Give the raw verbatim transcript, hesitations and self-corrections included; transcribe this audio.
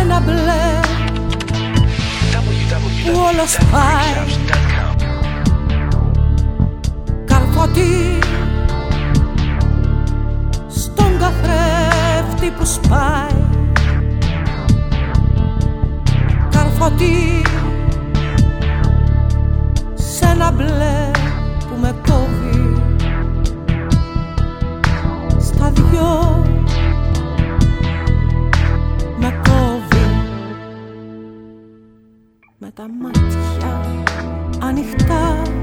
ένα μπλε που όλο σπάει, καρφωτή στον καθρέφτη που σπάει, καρφωτή σ' ένα μπλε που με κόβει στα δυο, με κόβει με τα μάτια ανοιχτά